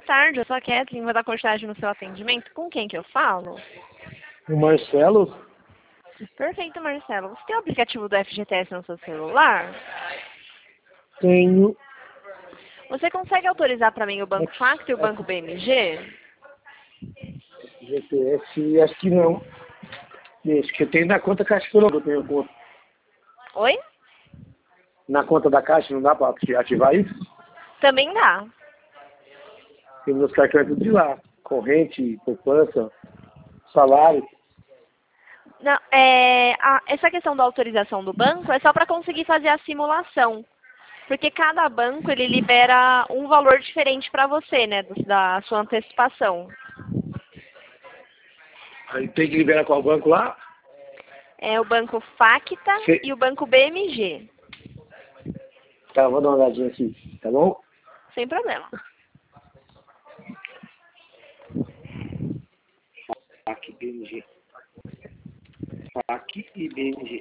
tarde, eu sou a Kathleen, vou dar continuidade no seu atendimento. Com quem que eu falo? O Marcelo? Perfeito, Marcelo. Você tem o aplicativo do FGTS no seu celular? Tenho. Você consegue autorizar para mim o Banco Facto e o Banco BMG? GTS, acho que não. Acho que eu tenho na conta Caixa Econômica, eu tenho conta. Oi? Na conta da Caixa não dá para ativar isso? Também dá. Tem meus cartões tudo de lá. Corrente, poupança, salário. Não, essa questão da autorização do banco é só para conseguir fazer a simulação. Porque cada banco, ele libera um valor diferente para você, né, da sua antecipação. Aí tem que liberar qual banco lá? É o Banco Facta e o Banco BMG. Tá, vou dar uma olhadinha aqui, tá bom? Sem problema. FAC, BMG. FAC e BMG.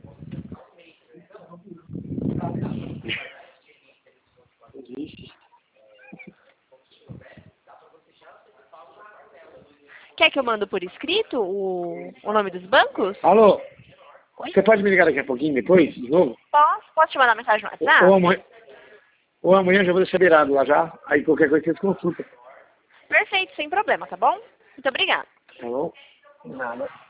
Quer que eu mando por escrito o nome dos bancos? Alô? Oi? Você pode me ligar daqui a pouquinho, depois, de novo? Posso te mandar mensagem no WhatsApp? Ou amanhã já vou deixar beirado lá já. Aí qualquer coisa vocês consultam. Perfeito, sem problema, tá bom? Muito obrigada. Tá bom? Nada.